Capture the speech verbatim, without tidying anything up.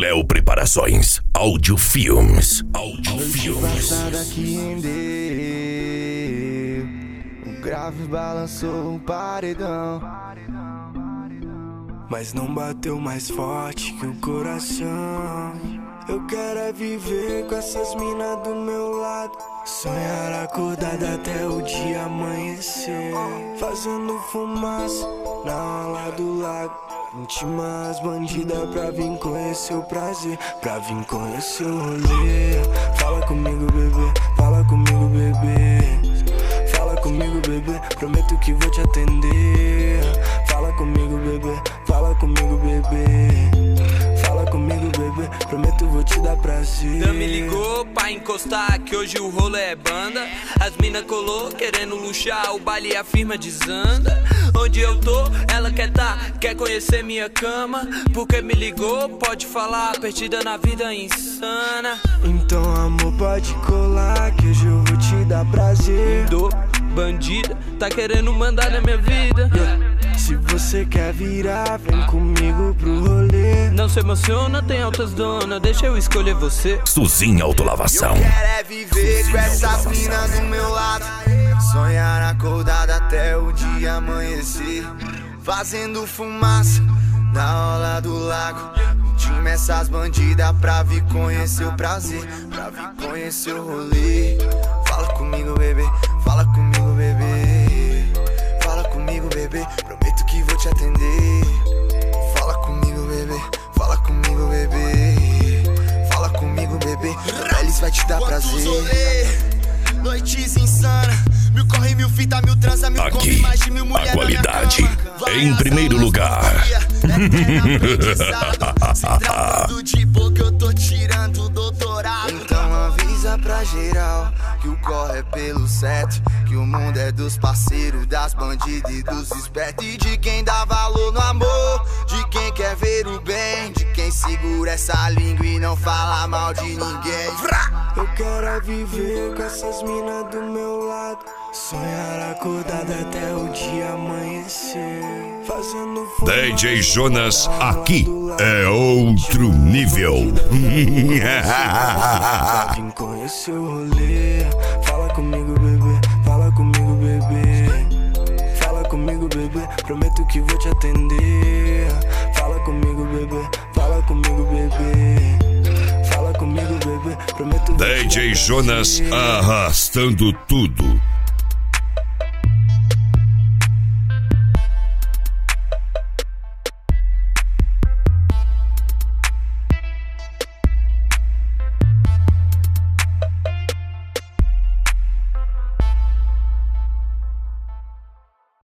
Léo Preparações, Áudio Filmes, Áudio Filmes. Que rendeu, o grave balançou um paredão, mas não bateu mais forte que o coração. Eu quero é viver com essas minas do meu lado, sonhar acordado até o dia amanhecer, fazendo fumaça na orla do lago. Intima as bandidas pra vir conhecer o prazer, pra vir conhecer o rolê. Fala comigo, bebê, fala comigo, bebê. Fala comigo, bebê, prometo que vou te atender. Fala comigo, bebê, fala comigo, bebê. Fala comigo, bebê, prometo vou te dar prazer. Dan me ligou pra encostar que hoje o rolo é banda. As mina colou querendo luxar, o baile e a firma desanda. Onde eu tô, ela quer tá, quer conhecer minha cama. Porque me ligou, pode falar, perdida na vida insana. Então amor, pode colar que hoje eu vou te dar prazer. Tô bandida, tá querendo mandar na minha vida. Se você quer virar, vem comigo pro rolê. Não se emociona, tem altas donas, deixa eu escolher você. Suzinha Autolavação. Eu quero é viver com essas minas do meu lado, sonhar acordado até o dia amanhecer, fazendo fumaça na orla do lago. Intima essas bandidas pra vir conhecer o prazer, pra vir conhecer o rolê. Fala comigo, bebê, fala comigo, bebê. Fala comigo, bebê, prometo que vou te atender. Fala comigo, bebê, fala comigo, bebê. Fala comigo, bebê, eles vai te dar prazer. Noites insana, mil corre, mil fita, mil transa, mil Aqui, come, mais de mil mulher a qualidade em primeiro lugar. Se tratando de boca eu tô tirando o doutorado. Então avisa pra geral que o corre é pelo certo, que o mundo é dos parceiros, das bandidas e dos espertos, e de quem dá valor no amor, de quem quer ver o bem, de quem segura essa língua e não fala mal de ninguém. Eu quero é viver com essas minas do meu lado, sonhar acordado até o dia amanhecer, fazendo D J Jonas, aqui é outro nível. pra vir conhecer o rolê. Fala comigo, bebê, fala comigo, bebê. Fala comigo, bebê, prometo que vou te atender. Fala comigo, bebê, fala comigo, bebê. Fala comigo, bebê, prometo. D J Jonas arrastando tudo.